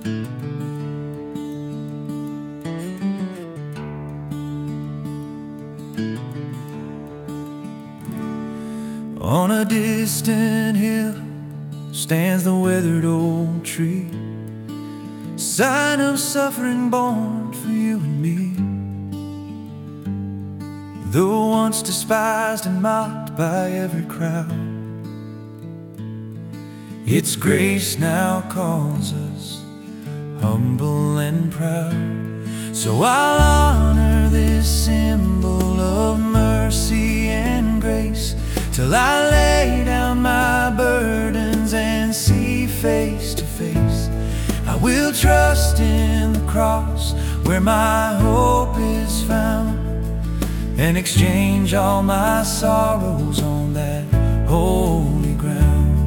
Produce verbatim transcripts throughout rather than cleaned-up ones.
On a distant hill stands the weathered old tree, sign of suffering born for you and me. Though once despised and mocked by every crowd, its grace now calls us humble and proud. So I'll honor this symbol of mercy and grace till I lay down my burdens and see face to face. I will trust in the cross where my hope is found, and exchange all my sorrows on that holy ground.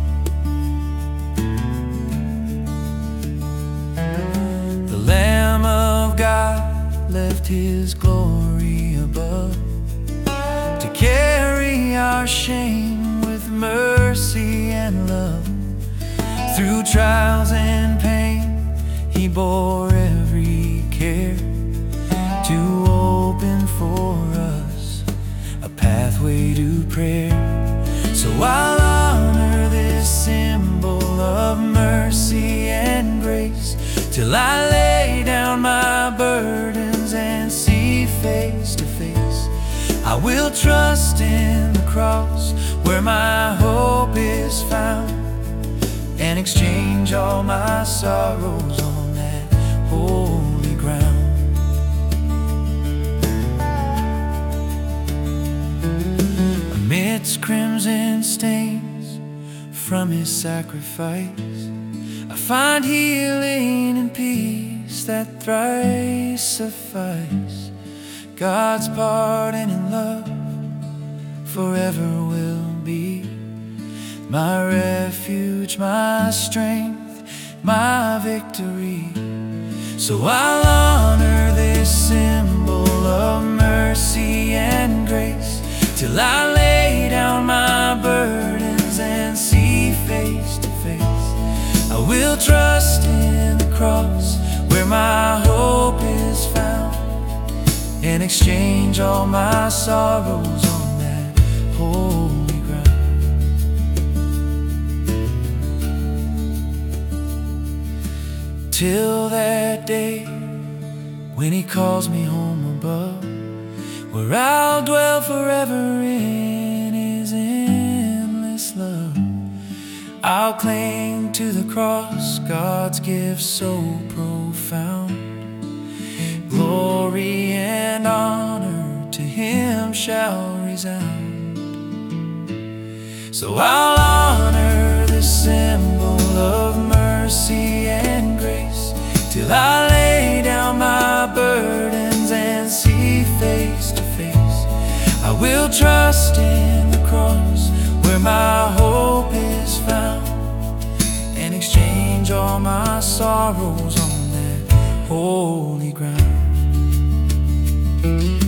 The Lamb of God left His glory above to carry our shame with mercy and love. Through trials and pain He bore every care to open for us a pathway to prayer. So I'll honor this symbol of mercy and grace till I lay down my burdens and see face to face. I will trust in the cross where my hope is found, and exchange all my sorrows on that holy ground. Amidst crimson stains from His sacrifice, I find healing and peace that thrice suffice. God's pardon and love forever will be my refuge, my strength, my victory. So I'll honor this symbol of mercy and grace till I lay down my burdens and see face to face. I will trust in the cross where my hope is found, and exchange all my sorrows on that holy ground. Till that day when He calls me home above, where I'll dwell forever in His endless love. I'll cling to the cross, God's gift so profound. Glory and honor to Him shall resound. So I'll honor this symbol of mercy and grace till I lay down my burdens and see face to face. I will trust in the cross where my hope is found, and exchange all my sorrows on that holy ground.